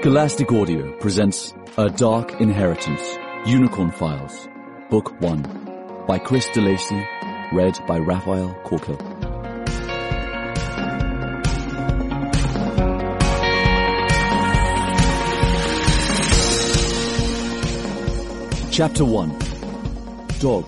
Scholastic Audio presents A Dark Inheritance, Unicorn Files, Book 1, by Chris DeLacy, read by Raphael Corkill. Chapter 1. Dog.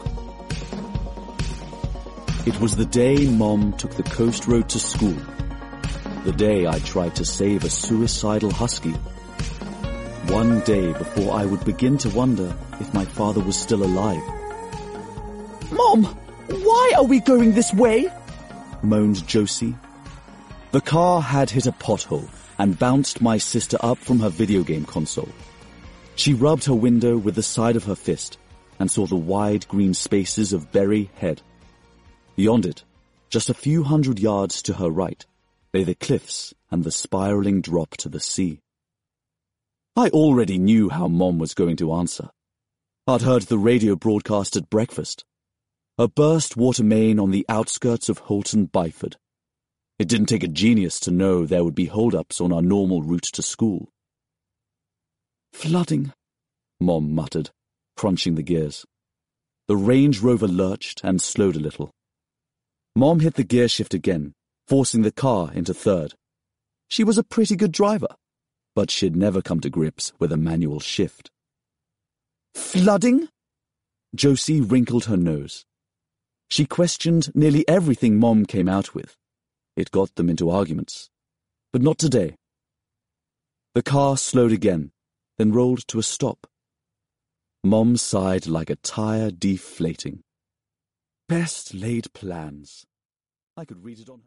It was the day Mom took the coast road to school. The day I tried to save a suicidal husky. One day before I would begin to wonder if my father was still alive. Mom, why are we going this way? Moaned Josie. The car had hit a pothole and bounced my sister up from her video game console. She rubbed her window with the side of her fist and saw the wide green spaces of Berry Head. Beyond it, just a few hundred yards to her right, lay the cliffs and the spiraling drop to the sea. I already knew how Mom was going to answer. I'd heard the radio broadcast at breakfast. A burst water main on the outskirts of Holton Byford. It didn't take a genius to know there would be hold-ups on our normal route to school. Flooding, Mom muttered, crunching the gears. The Range Rover lurched and slowed a little. Mom hit the gear shift again, forcing the car into third. She was a pretty good driver, but she'd never come to grips with a manual shift. Flooding? Josie wrinkled her nose. She questioned nearly everything Mom came out with. It got them into arguments. But not today. The car slowed again, then rolled to a stop. Mom sighed like a tire deflating. Best laid plans. I could read it on her.